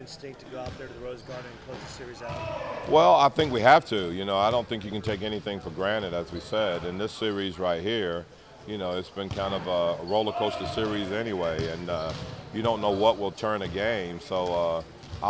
instinct to go out there to the Rose Garden and close the series out? Well, I think we have to. I don't think you can take anything for granted, as we said. In this series right here, it's been kind of a roller coaster series anyway, and you don't know what will turn a game. So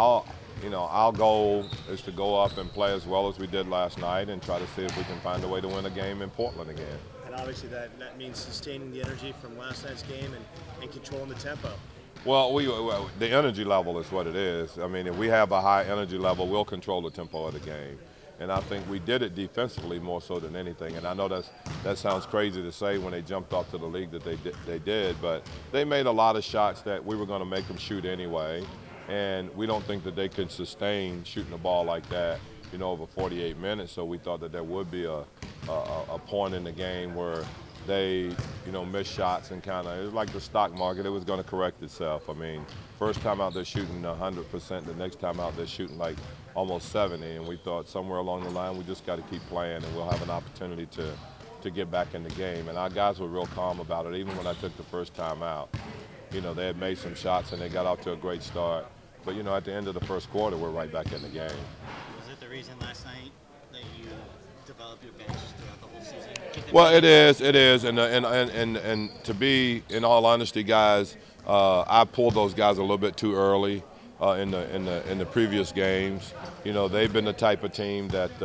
our goal is to go up and play as well as we did last night and try to see if we can find a way to win a game in Portland again. And obviously that means sustaining the energy from last night's game and controlling the tempo. Well, the energy level is what it is. I mean, if we have a high energy level, we'll control the tempo of the game. And I think we did it defensively more so than anything. And I know that sounds crazy to say when they jumped off to the league that they did, but they made a lot of shots that we were going to make them shoot anyway. And we don't think that they could sustain shooting the ball like that, over 48 minutes. So we thought that there would be a point in the game where they, missed shots and it was like the stock market, it was going to correct itself. I mean, first time out there shooting 100%, the next time out there shooting like almost 70, and we thought somewhere along the line we just got to keep playing and we'll have an opportunity to get back in the game. And our guys were real calm about it, even when I took the first time out. They had made some shots and they got off to a great start. But, at the end of the first quarter, we're right back in the game. Was it the reason last night that you developed your bench throughout the whole season? Well, it is, and to be, in all honesty, guys, I pulled those guys a little bit too early in the previous games. They've been the type of team that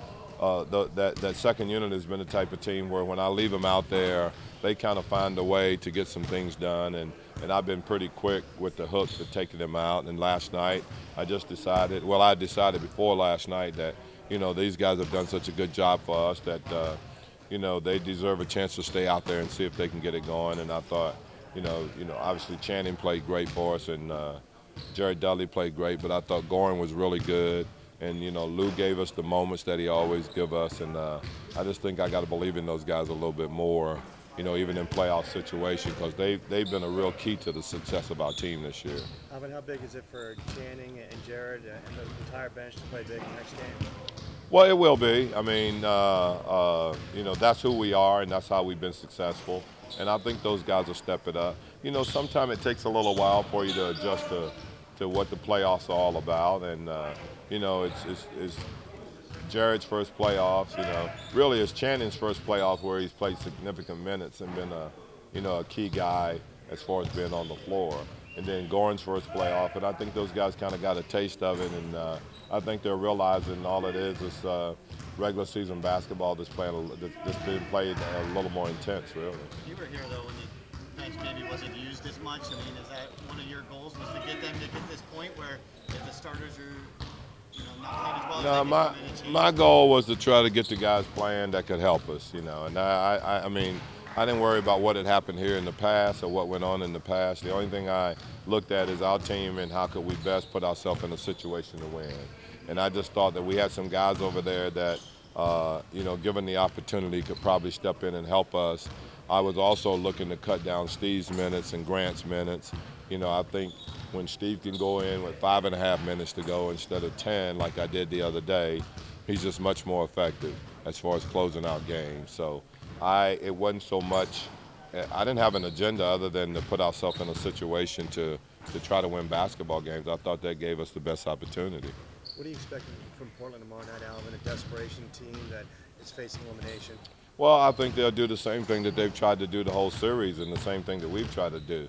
that second unit has been the type of team where when I leave them out there, they kind of find a way to get some things done, and I've been pretty quick with the hooks to take them out. And last night, I decided before last night that, these guys have done such a good job for us that, they deserve a chance to stay out there and see if they can get it going. And I thought, obviously Channing played great for us, and Jared Dudley played great, but I thought Goran was really good. And, Lou gave us the moments that he always give us, and I just think I got to believe in those guys a little bit more, even in playoff situations, because they've been a real key to the success of our team this year. Alvin, how big is it for Channing and Jared and the entire bench to play big next game? Well, it will be. I mean, that's who we are, and that's how we've been successful. And I think those guys will step it up. Sometimes it takes a little while for you to adjust to what the playoffs are all about, and it's Jared's first playoffs. Really it's Channing's first playoffs where he's played significant minutes and been a key guy as far as being on the floor. And then Goran's first playoff, and I think those guys kind of got a taste of it, and I think they're realizing all it is regular season basketball that's being played a little more intense, really. You were here though when the bench maybe wasn't used as much. I mean, is that one of your goals, was to get them to get this point where if the starters are not playing as well? No, my goal was to try to get the guys playing that could help us, and I mean, I didn't worry about what had happened here in the past or what went on in the past. The only thing I looked at is our team and how could we best put ourselves in a situation to win. And I just thought that we had some guys over there that, given the opportunity, could probably step in and help us. I was also looking to cut down Steve's minutes and Grant's minutes. I think when Steve can go in with 5.5 minutes to go instead of 10 like I did the other day, he's just much more effective as far as closing out games. So it wasn't so much, I didn't have an agenda other than to put ourselves in a situation to try to win basketball games. I thought that gave us the best opportunity. What are you expecting from Portland tomorrow night, Alvin, a desperation team that is facing elimination? Well, I think they'll do the same thing that they've tried to do the whole series and the same thing that we've tried to do.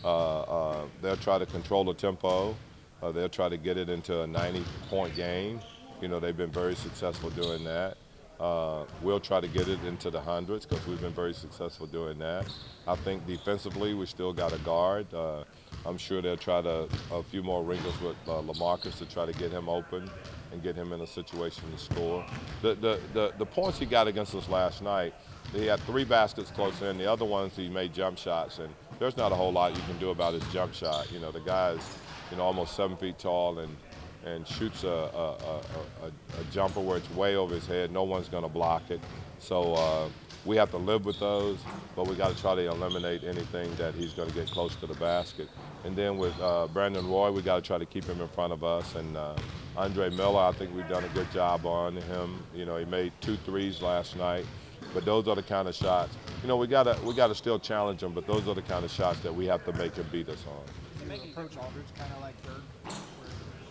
They'll try to control the tempo. They'll try to get it into a 90-point game. They've been very successful doing that. We'll try to get it into the hundreds because we've been very successful doing that. I think defensively we still got a guard. I'm sure they'll try a few more wrinkles with LaMarcus to try to get him open and get him in a situation to score. The points he got against us last night, he had 3 baskets close in. The other ones he made jump shots, and there's not a whole lot you can do about his jump shot. The guy's almost 7 feet tall and shoots a jumper where it's way over his head. No one's going to block it. So we have to live with those, but we got to try to eliminate anything that he's going to get close to the basket. And then with Brandon Roy, we got to try to keep him in front of us. And Andre Miller, I think we've done a good job on him. He made 2 threes last night. But those are the kind of shots. We gotta still challenge them, but those are the kind of shots that we have to make him beat us on. You make approach Aldridge kind of like Bird, where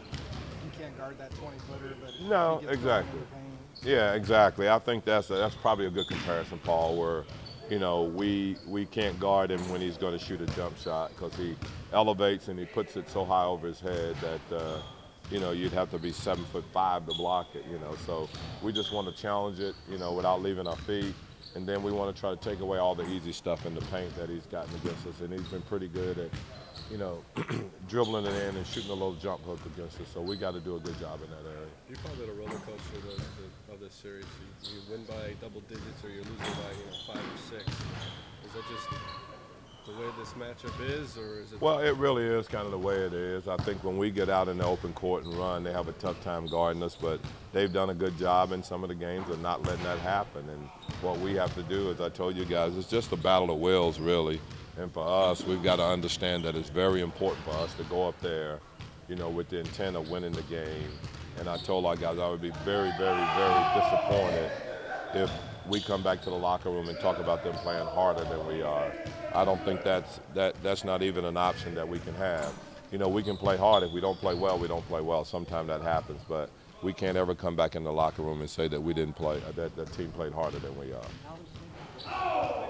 guard that 20-footer, but No, he gets exactly. thrown in the paint. Yeah, exactly. I think that's probably a good comparison, Paul, where, you know, we can't guard him when he's going to shoot a jump shot because he elevates and he puts it so high over his head that, you know, you'd have to be 7'5" to block it, you know. So we just want to challenge it, you know, without leaving our feet. And then we want to try to take away all the easy stuff in the paint that he's gotten against us. And he's been pretty good at, you know, dribbling it in and shooting a little jump hook against us. So we got to do a good job in that area. You called it a roller coaster of this series. You win by double digits or you're losing by 5 or 6. Is that just the way this matchup is, or is it? Well, it really is kind of the way it is. I think when we get out in the open court and run, they have a tough time guarding us, but they've done a good job in some of the games of not letting that happen. And what we have to do, as I told you guys, it's just a battle of wills, really. And for us, we've got to understand that it's very important for us to go up there, you know, with the intent of winning the game. And I told our guys I would be very, very, very disappointed if we come back to the locker room and talk about them playing harder than we are. I don't think that's not even an option that we can have. You know, we can play hard. If we don't play well, we don't play well. Sometimes that happens, but we can't ever come back in the locker room and say that we didn't play, that the team played harder than we are.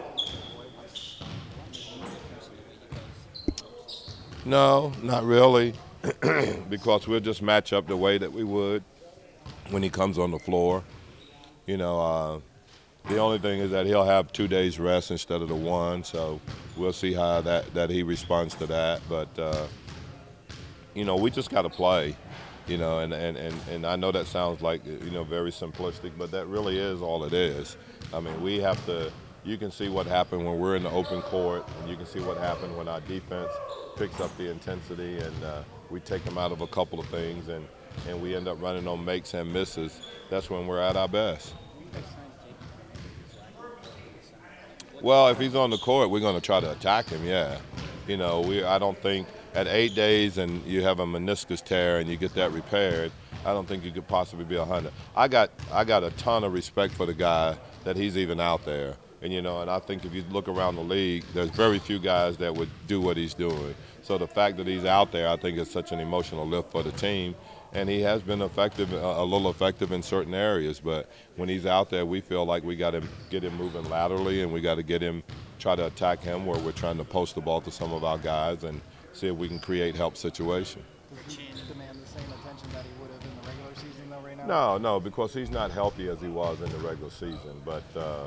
No, not really, because we'll just match up the way that we would when he comes on the floor. You know, the only thing is that he'll have 2 days rest instead of the 1, so we'll see how that he responds to that. But, you know, we just got to play, you know, and I know that sounds like, you know, very simplistic, but that really is all it is. I mean, we have to, you can see what happened when we're in the open court, and you can see what happened when our defense picks up the intensity and we take them out of a couple of things and we end up running on makes and misses. That's when we're at our best. Well, if he's on the court, we're going to try to attack him, yeah. You know, I don't think at 8 days and you have a meniscus tear and you get that repaired, I don't think you could possibly be 100. I got a ton of respect for the guy that he's even out there. And, you know, and I think if you look around the league, there's very few guys that would do what he's doing. So the fact that he's out there, I think is such an emotional lift for the team. And he has been effective, a little effective in certain areas. But when he's out there, we feel like we got to get him moving laterally and we got to get him, try to attack him where we're trying to post the ball to some of our guys and see if we can create help situation. Does he demand the same attention that he would have in the regular season though right now? No, because he's not healthy as he was in the regular season. But,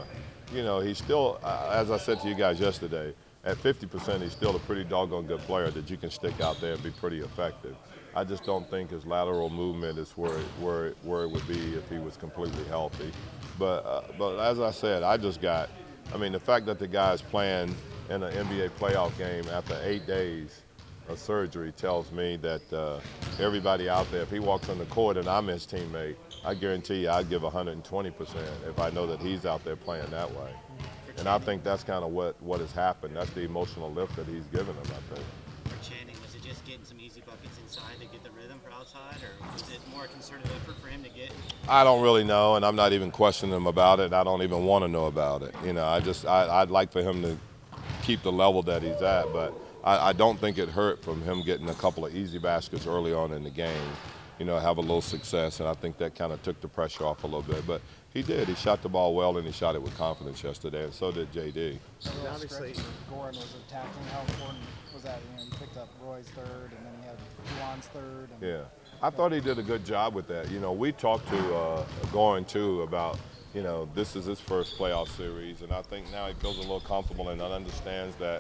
you know, he's still, as I said to you guys yesterday, at 50%, he's still a pretty doggone good player that you can stick out there and be pretty effective. I just don't think his lateral movement is where it would be if he was completely healthy. But as I said, I mean, the fact that the guy's playing in an NBA playoff game after 8 days of surgery tells me that everybody out there, if he walks on the court and I'm his teammate, I guarantee you I'd give 120% if I know that he's out there playing that way. And I think that's kind of what has happened. That's the emotional lift that he's given him, I think. For Channing, was it just getting some easy buckets inside to get the rhythm for outside, or was it more a concerted effort for him to get? I don't really know, and I'm not even questioning him about it. I don't even want to know about it. You know, I'd like for him to keep the level that he's at, but I don't think it hurt from him getting a couple of easy baskets early on in the game, you know, have a little success, and I think that kind of took the pressure off a little bit. But he did. He shot the ball well, and he shot it with confidence yesterday, and so did J.D. Obviously, Goran was attacking. How important was that? You know, he picked up Roy's third, and then he had Juwan's third. And Yeah. I thought he did a good job with that. You know, we talked to Goran, too, about, you know, this is his first playoff series, and I think now he feels a little comfortable and understands that,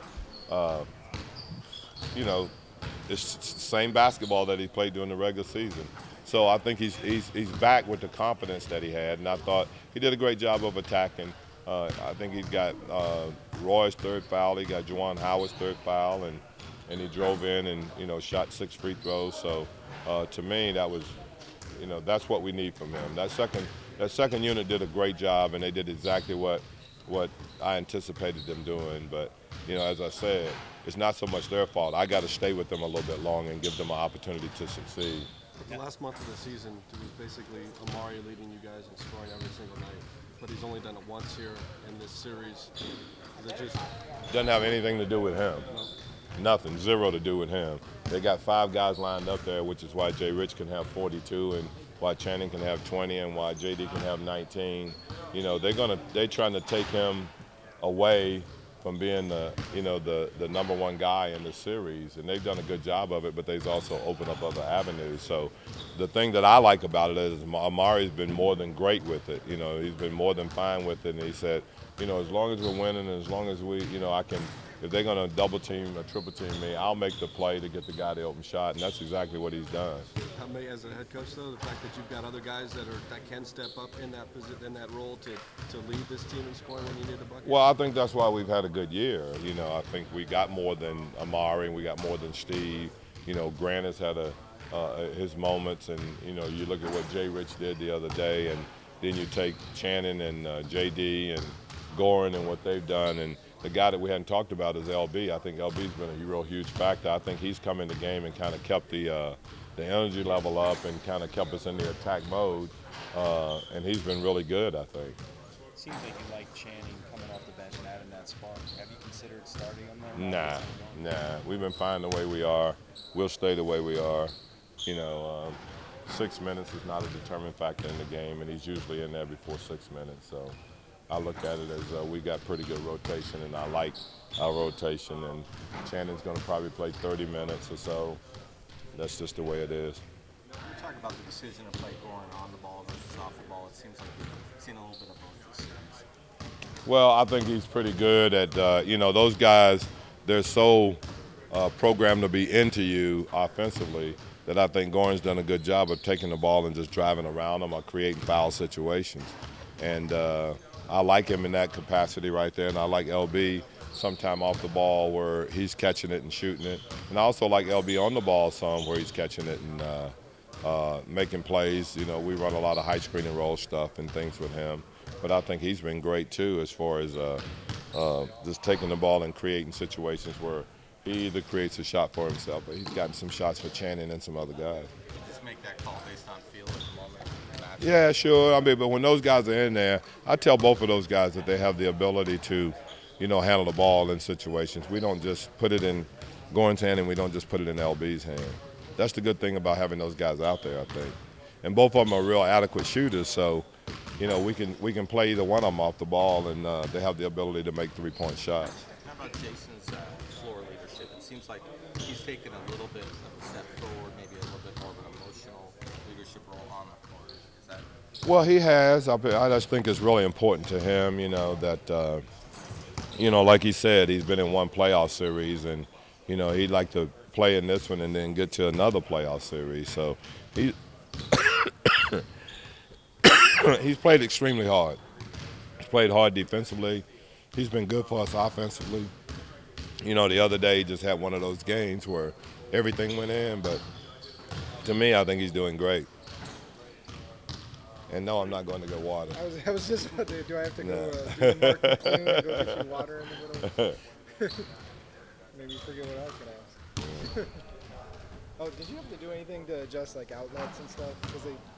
you know, it's the same basketball that he played during the regular season. So I think he's back with the confidence that he had, and I thought he did a great job of attacking. I think he got Roy's third foul, he got Juwan Howard's third foul, and he drove in and, you know, shot 6 free throws. So to me, that was, you know, that's what we need from him. That second unit did a great job, and they did exactly what I anticipated them doing. But, you know, as I said, it's not so much their fault. I got to stay with them a little bit longer and give them an opportunity to succeed. The last month of the season, it was basically Amari leading you guys in scoring every single night, but he's only done it once here in this series. Is it just Doesn't have anything to do with him. nothing, zero to do with him. They got 5 guys lined up there, which is why Jay Rich can have 42 and why Channing can have 20 and why JD can have 19. You know, they're trying to take him away from being the number one guy in the series, and they've done a good job of it, but they've also opened up other avenues. So the thing that I like about it is Amari's been more than great with it. You know, he's been more than fine with it, and he said, you know, as long as we're winning and as long as we, you know, if they're going to double team or triple team me, I'll make the play to get the guy the open shot, and that's exactly what he's done. How many, as a head coach, though, the fact that you've got other guys that can step up in that position, in that role to lead this team in scoring when you need a bucket? Well, I think that's why we've had a good year. You know, I think we got more than Amari and we got more than Steve. You know, Grant has had his moments, and you know, you look at what Jay Rich did the other day, and then you take Channing and JD and Goran and what they've done, and the guy that we hadn't talked about is LB. I think LB's been a real huge factor. I think he's come in the game and kind of kept the energy level up and kind of kept us in the attack mode, and he's been really good, I think. It seems like you like Channing coming off the bench and adding that spark. Have you considered starting him there? Nah. We've been fine the way we are. We'll stay the way we are. You know, 6 minutes is not a determined factor in the game, and he's usually in there before 6 minutes. So I look at it as we got pretty good rotation, and I like our rotation. And Channing's going to probably play 30 minutes or so. That's just the way it is. You talk about the decision to play Goran on the ball versus off the ball. It seems like we've seen a little bit of both this series. Well, I think he's pretty good at, you know, those guys, they're so programmed to be into you offensively that I think Goran's done a good job of taking the ball and just driving around them or creating foul situations. And I like him in that capacity right there, and I like LB sometime off the ball where he's catching it and shooting it. And I also like LB on the ball some where he's catching it and making plays. You know, we run a lot of high screen and roll stuff and things with him. But I think he's been great too as far as just taking the ball and creating situations where he either creates a shot for himself, but he's gotten some shots for Channing and some other guys. Just make that call based on feel at the moment. Yeah, sure. I mean, but when those guys are in there, I tell both of those guys that they have the ability to, you know, handle the ball in situations. We don't just put it in Goran's hand and we don't just put it in LB's hand. That's the good thing about having those guys out there, I think. And both of them are real adequate shooters, so, you know, we can play either one of them off the ball, and they have the ability to make three-point shots. How about Jason's floor leadership? It seems like he's taken a little bit of a step forward, maybe a little bit more of an emotional leadership role on the court. Is that? Well, he has. I just think it's really important to him, you know, that, you know, like he said, he's been in one playoff series, and, you know, he'd like to play in this one and then get to another playoff series. So he's played extremely hard. He's played hard defensively. He's been good for us offensively. You know, the other day he just had one of those games where everything went in, but to me, I think he's doing great. And no, I'm not going to get water. I was just about to, do I have to go do the market clean and go get you water in the middle? Maybe you forget what I was going to ask. Oh, did you have to do anything to adjust like outlets and stuff? Because they